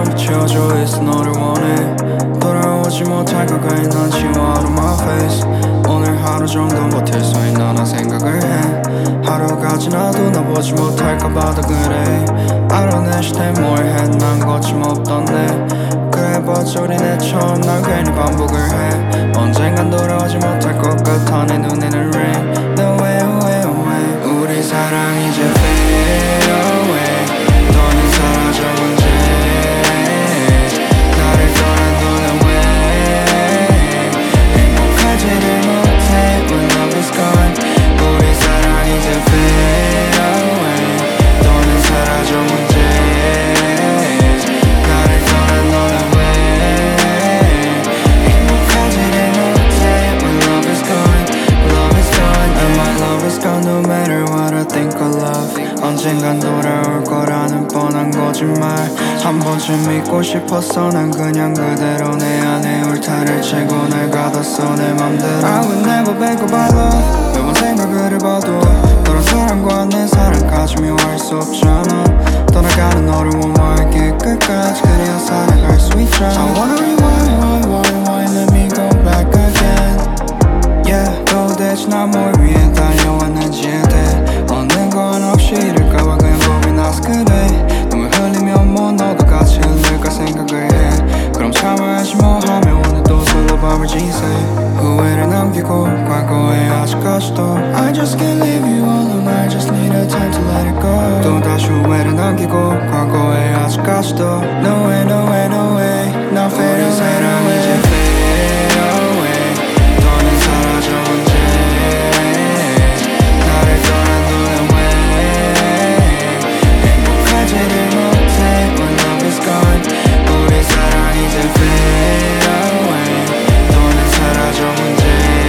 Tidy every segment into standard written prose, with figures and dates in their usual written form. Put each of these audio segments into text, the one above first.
좀 지워져 있어 너를 원해 돌아오지 못할 것 같아 난 지워 out of my face 오늘 하루 정도 버틸 수 있나 나 생각을 해 하루가 지나도 나 보지 못할까봐 더 그래 알아내실 때 뭘 해 난 거침없던 내 그래 버저리네 처음 난 괜히 반복을 해 언젠간 돌아오지 못할 것 같아 내 눈에는 rain No way away away 우리 사랑 이제 fade away 너는 사라져 문제 나를 떠난 너는 왜 행복하지를 못해 When love is gone 우리 사랑 이제 fade away 너는 사라져 문제 나를 떠난 너는 왜 행복하지를 못해 When love is gone Love is gone And my love is gone No matter what I think of love 언젠간 돌아올 거라는 뻔한 거짓말 한 번쯤 믿고 싶었어 난 그냥 그대로 내 안에 울타리를 채고 날 가뒀어 내 맘대로 I will never back up my love 매번 생각을 해봐도 너란 사람과 내 사랑까지 미워할 수 없잖아 떠나가는 너를 원망할게 끝까지 그래야 살아갈 수 있잖아 I wanna rewind let me go back again Yeah 도대체 나 뭘 위해 달려왔는지에 대해 어느 건 없이 잃을까봐 그냥 겁이 나서 그래 눈물 흘리면 뭐 너도 같이 흘릴까 생각을 해 그럼 참아야지 뭐 하며 오늘 또 솔로 밤을 지새 후회를 남기고 과거에 아직까지도 I just can't leave you alone I just need a time to let it go 또다시 후회를 남기고 과거에 아직까지도 No way no way no way 나 fade away no way 너는 사라져 문제 나를 떠난 너는 왜 행복하지를 못해 When love is gone 우리 사랑 이제 fade away 너는 사라져 문제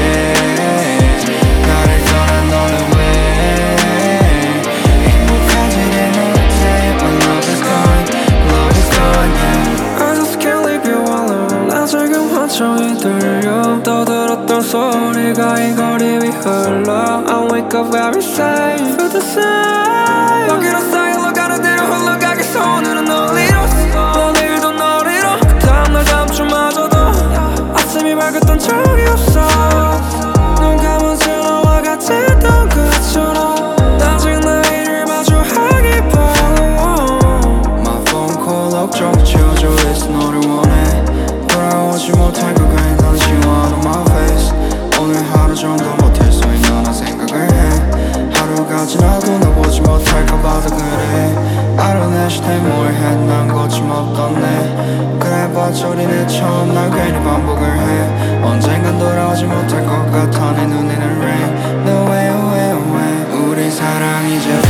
나를 떠난 너는 왜 행복하지를 못해 When love is gone Love is gone yeah. I just can't leave you alone 나 지금 환청이 들려 떠들었던 소리가 이 거리 위 흘러 I wake up every day feel the same 여기로 쌓여 흘러가는 대로 흘러가게 손으로 널 잃었어 내일도 널 잃어 그 다음날 잠시마저도 아침이 밝았던 적이 없어 눈 감아서 너와 같이 했던 것처럼 아직 나이를 마주하기 바라 My phone call 억정 지워져 있어 너를 원해 돌아오지 못할 것 같아 난 지워 out of my face 오늘 하루 정도 버틸 수 있나 나 생각을 해 하루가 지나도 너 보지 못할까봐 더 그래 알아내실 때 뭘 해 난 거침없던 내 그래 버저리네 처음 날 괜히 반복을 해 언젠간 돌아오지 못할 것 같아 내 눈에는 rain No way away away 우리 사랑 이제